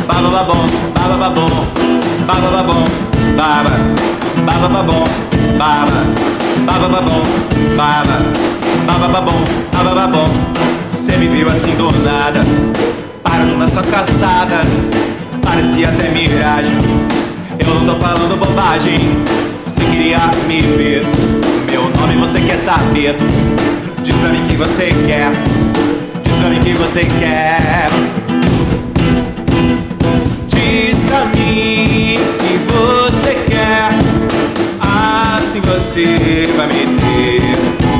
baba babom, baba babom, baba babom, baba, baba babom, baba, baba babom, baba, baba babom, baba babom. Cê me viu assim do nada, parando na sua calçada, parecia até miragem. Eu não tô falando bobagem, cê queria me ver. Meu nome você quer saber? Diz pra mim que você quer, diz pra mim que você quer. Diz pra mim que você quer, assim você vai me ter.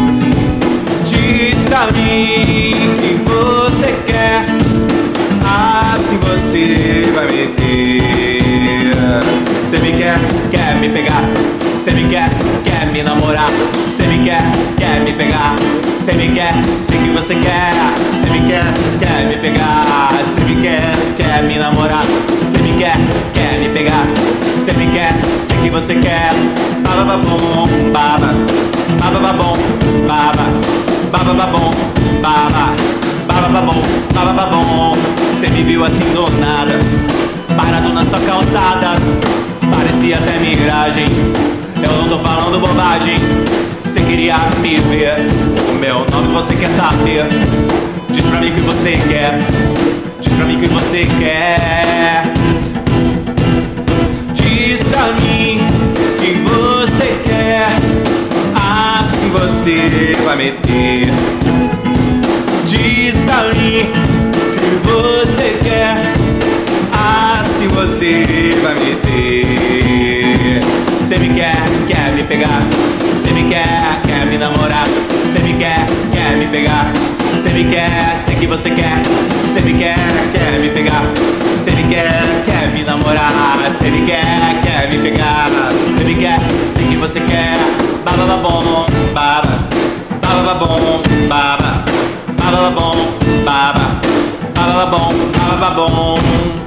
Diz pra mim que você quer, assim você vai me ter. Cê me quer, quer me pegar. Cê me quer, quer me namorar. Cê me quer me pegar. Cê me quer, sei que você quer. Cê me quer me pegar. Cê me quer me namorar. Cê me quer me pegar. Cê me quer, sei que você quer. Baba babom, baba, baba babom, baba, baba babom, baba, baba babom, baba babom. Cê me viu assim do nada, parado na sua calçada, parecia até miragem. Eu não tô falando bobagem, cê queria me ver. O meu nome você quer saber? Diz pra mim o que você quer, diz pra mim o que você quer. Diz pra mim que você quer, assim você vai me ter. Diz pra mim que você quer, assim você vai me ter. Cê me quer me pegar. Cê me quer me namorar. Cê me quer me pegar. Cê me quer, sei que você quer. Cê me quer me pegar. Cê me quer me namorar. Cê me quer me pegar. Cê me quer, sei que você quer. Baba babom, baba, baba babom, baba, baba babom, baba, baba babom, baba babom.